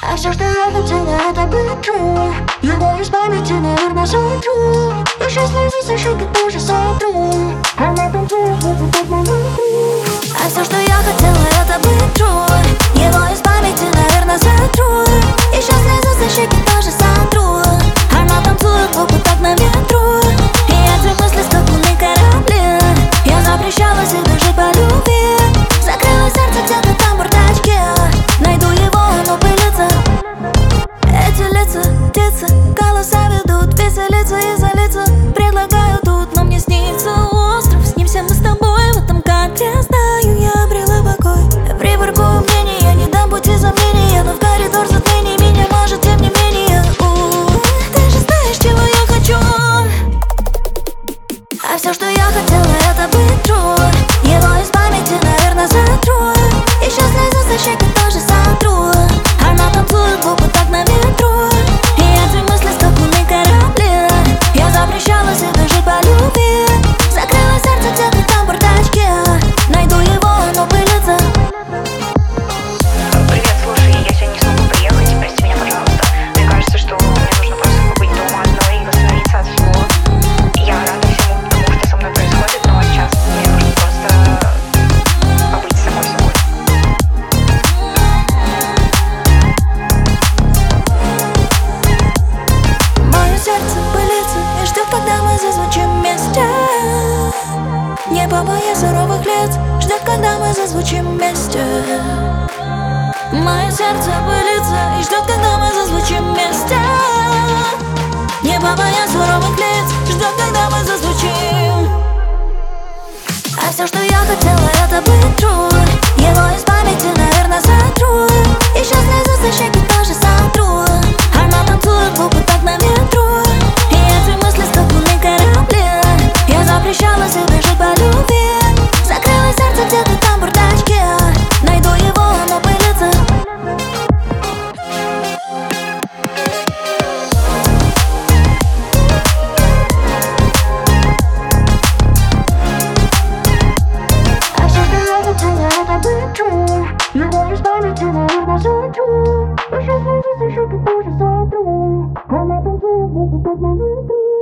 А все, что я хотела, это быть true. Его из памяти, наверное, сотру. Еще слезы, щеки тоже сотру. Она танцует в этот момент. А все, что я хотела, это быть true. Его из памяти, наверное, сотру. Еще слезы, щеки тоже сотру. Она танцует в так на ветру. И эти мысли стопнули корабли. Я запрещала себе жить по любви. Закрыла сердце где-то там в бардачке. Найду его, оно пылится. Эти лица, птицы, голоса ведут. Веселиться и залиться предлагаю тут, но мне снится остров. Снимся мы с тобой в этом кадре. Знаю, я обрела покой. Приборкую мнение, я не дам пути сомнения. Но в коридор затмения меня может, тем не менее. Ты же знаешь, чего я хочу. А все, что я хотела, это быть true. Его из памяти, наверное, сотру. Еще слезы со щеки тоже сотру. Она танцует губы так на ветру. И эти мысли стопнули корабли. Я запрещала себе жить по любви. Закрыла сердце где-то там в бардачке. Найду его, оно пылится. Привет, слушай, я сегодня не смогу приехать, прости меня, пожалуйста. Мне кажется, что мне нужно просто побыть дома одной и восстановиться от всего. Я рада всему тому, что со мной происходит, но сейчас мне нужно просто побыть самой собой. Мое сердце пылится и ждет, когда мы зазвучим вместе. Небо моих суровых лиц ждет, когда мы зазвучим вместе. Мое сердце пылится и ждет, когда мы зазвучим вместе. Небо моих суровых лиц ждет, когда мы зазвучим. А все, что я хотела, это быть true. Его из памяти, наверное, сотру. Еще слезы со щеки тоже сотру. Она танцует губы так на ветру. И эти мысли стопнули корабли. Я запрещала себе жить по любви. Закрыла сердце где-то там в бардачке. Найду его, оно пылится. А все, что я хотела, это быть true. Его из памяти, наверное, сотру. Еще слезы, щеки тоже сотру. Она танцует в этот момент.